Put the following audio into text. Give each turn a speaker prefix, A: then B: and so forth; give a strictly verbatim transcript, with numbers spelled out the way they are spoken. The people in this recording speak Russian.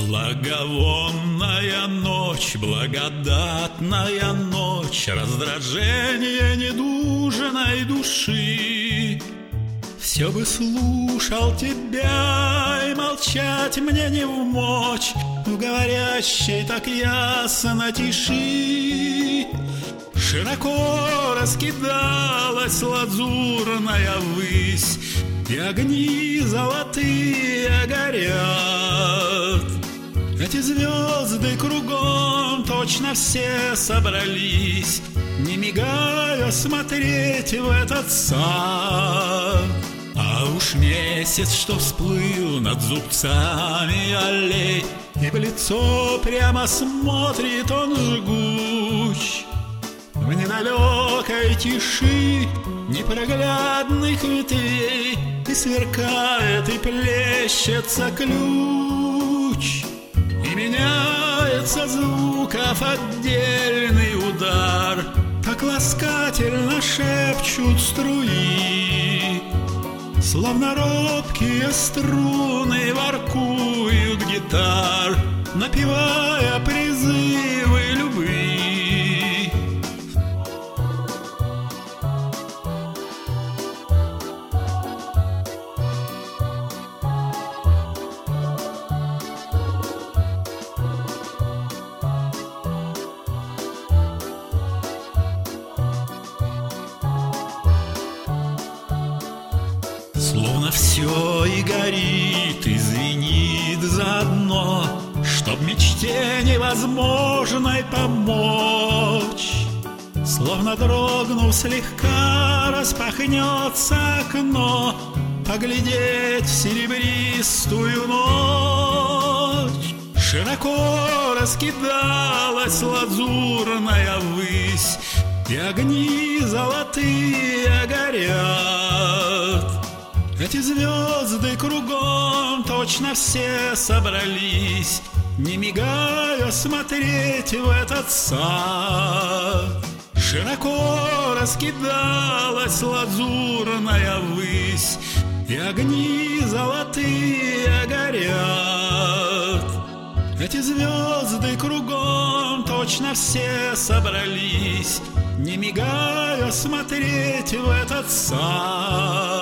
A: Благовонная ночь, благодатная ночь, раздражение недужной души. Все бы слушал тебя, и молчать мне не вмочь в говорящей так ясно тиши. Широко раскидалась лазурная высь, и огни золотые горят. Эти звезды кругом точно все собрались, не мигая смотреть в этот сад. А уж месяц, что всплыл над зубцами аллей, и в лицо прямо смотрит он жгуч. В недалекой тиши непроглядных ветвей и сверкает, и плещется ключ. И меняется звуков отдельный удар, так ласкательно шепчут струи. Словно робкие струны воркуют гитар, напевая призывы любви. Словно все и горит, и звенит заодно, чтоб мечте невозможной помочь. Словно дрогнув слегка, распахнется окно, поглядеть в серебристую ночь. Широко раскидалась лазурная высь, и огни золотые горят. Эти звезды кругом точно все собрались, не мигая смотреть в этот сад. Широко раскидалась лазурная высь, и огни золотые горят. Эти звезды кругом точно все собрались, не мигая смотреть в этот сад.